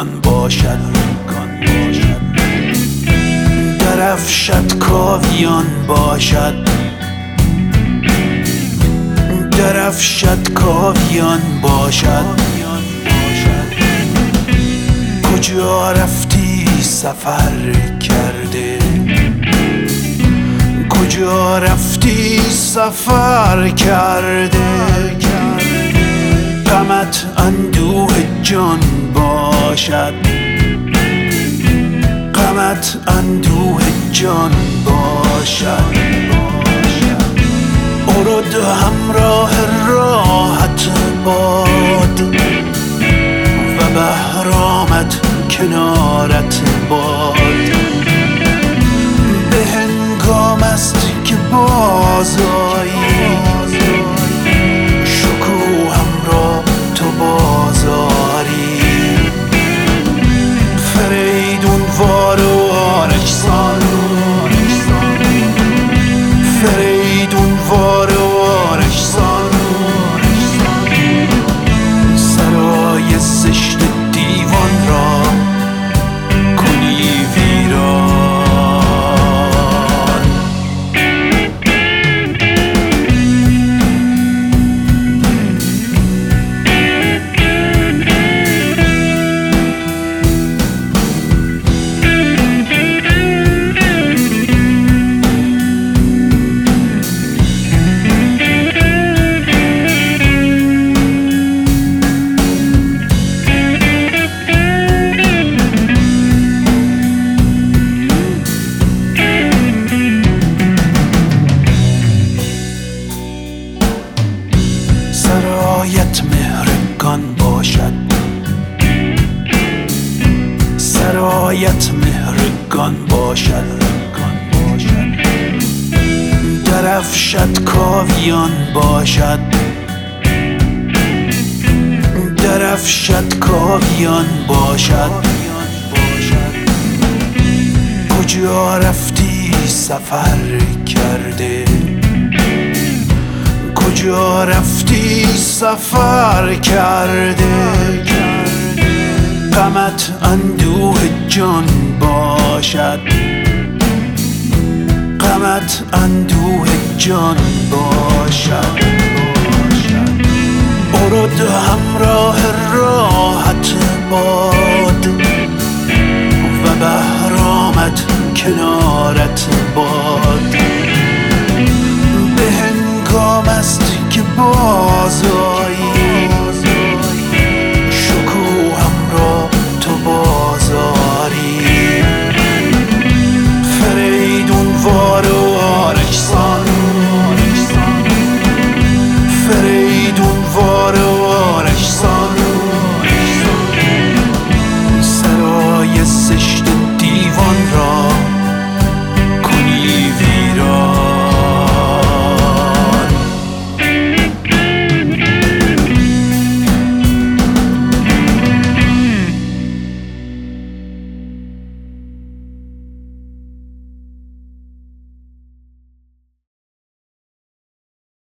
رگان باشد، درفشت کاویان باشد، درفشت کاویان باشد. کجا رفتی سفر کرده، کجا رفتی سفر کرده. غمت اندوه جان باشد، غمت اندوه جان باشد. ارد همراه راحت باد و بهرامت کنارت باد. به هنگام است که بازایی، شکوهم را تو بازاری. فریدون وار و آرشسان، فریدون وار و آرشسان. سرای زشت دیوان را کنی ویران. سرایت مهرگان باشد، سرایت مهرگان باشد. درفشت کاویان باشد، درفشت کاویان باشد. کجا رفتی سفر کرده، کجا رفتی سفر کرده. غمت اندوه جان باشد، غمت اندوه جان باشد. ارد همراه راحت باد و بهرامت کنارت باد.